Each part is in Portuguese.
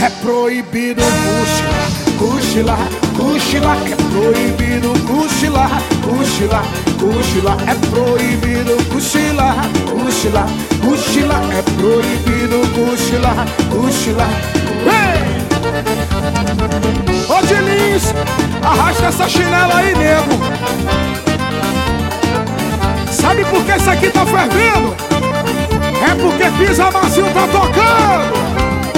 É proibido cochilar, cochilar. É proibido cochilar, cochilar, cochilar. É proibido cochilar, cochilar, cochilar. É proibido cochilar, cochilar. Ei! Ô Dilins, arrasta essa chinela aí, nego. Sabe por que isso aqui tá fervendo? É porque Pisa Macio tá tocando.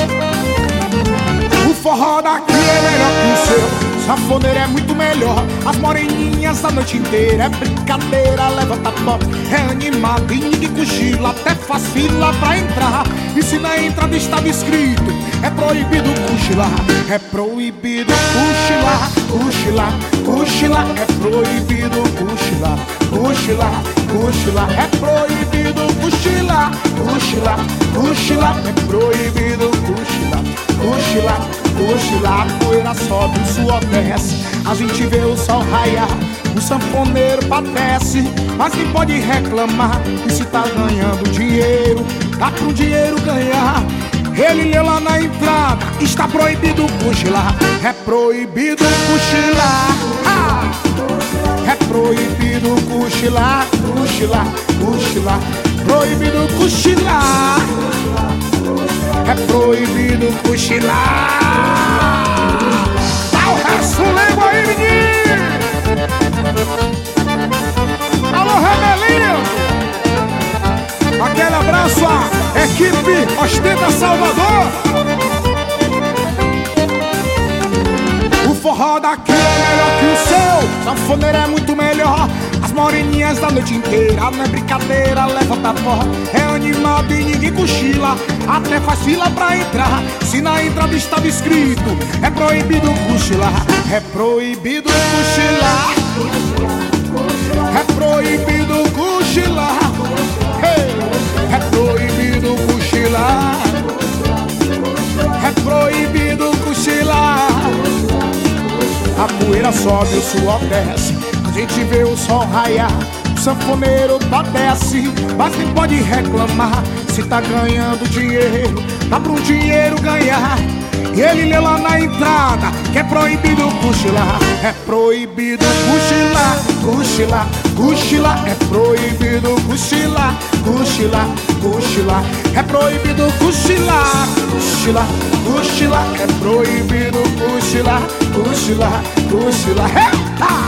O forró daqui é melhor que o seu, sanfoneiro é muito melhor. As moreninhas a noite inteira, é brincadeira, levanta pop. É animado e ninguém cochila, até faz fila pra entrar. E se na entrada estava escrito, é proibido cochilar. É proibido cochilar, cochilar, cochilar. É proibido cochilar, cochilar, cochilar. É proibido cochilar, cochilar, cochilar. É proibido cochilar, cochilar, cochilar. A poeira sobe, o suor desce, a gente vê o sol raiar, o sanfoneiro padece, mas quem pode reclamar? E se tá ganhando dinheiro, dá pro dinheiro ganhar. Ele leu lá na entrada, está proibido cochilar. É proibido cochilar, é proibido cochilar, cochilar, cochilar. Proibido cochilar, é proibido cochilar. Dá o resfolego aí, menino. Alô, Rebelinho. Aquele abraço à equipe Ostenta Salvador. O forró daqui é melhor que o seu, sanfoneiro é muito melhor. As moreninhas da noite inteira, não é brincadeira, levanta pó. É animado e ninguém cochila, até faz fila pra entrar. Se na entrada estava escrito, é proibido cochilar. É proibido cochilar, é proibido cochilar. É proibido cochilar, é proibido cochilar. A poeira sobe, o suor desce, a gente vê o sol raiar, o sanfoneiro padece, mas quem pode reclamar? Se tá ganhando dinheiro, dá pro dinheiro ganhar. E ele lê lá na entrada que é proibido cochilar. É proibido cochilar, cochilar, cochilar. É proibido cochilar, cochilar, cochilar. É proibido cochilar, cochilar, cochilar. É proibido cochilar, cochilar, cochilar. Eita!